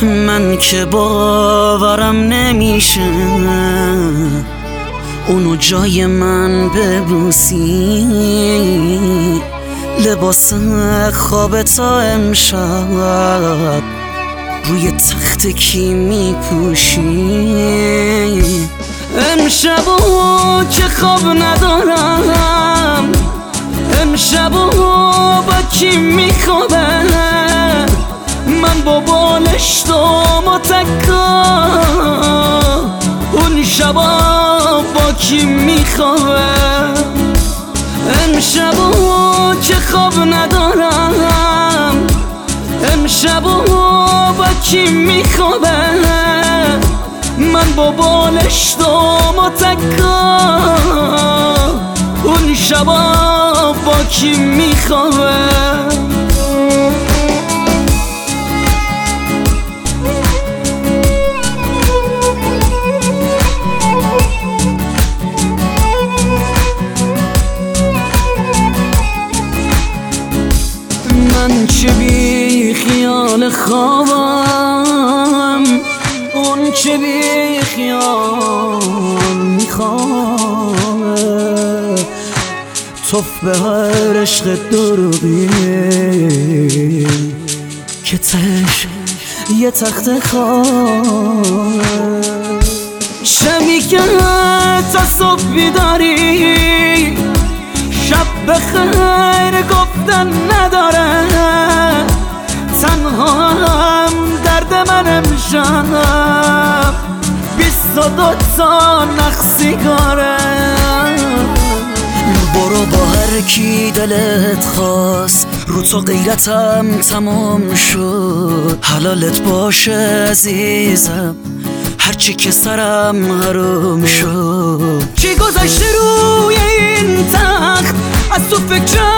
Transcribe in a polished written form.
من که باورم نمیشه اونو جای من ببوسی. لباس خواب تا امشب روی تخت کی میپوشی؟ امشبو که خواب ندارم، امشبو با کی میخوابه؟ من با بالشت و متکا اون شبا با کی میخوابه؟ امشبو که خواب ندارم، امشبو با کی میخوابه؟ من با بالشت و متکا اون شبا با کی میخوابه؟ من چه بی خیال خوابم، اون چه بی خیال میخوابه. توف به هر عشق دروغی که تش یه تخت خوابه. شبی که تا صبح بیداری، شب بخیر گفتن نداره. تنها هم درد من امشب 22 تا نقصیگاره. برو با هر کی دلت خواست، رو تو غیرتم تمام شد. حلالت باشه عزیزم هرچی که سرم حرام شد. چی گذشته روی این تخت از تو فکر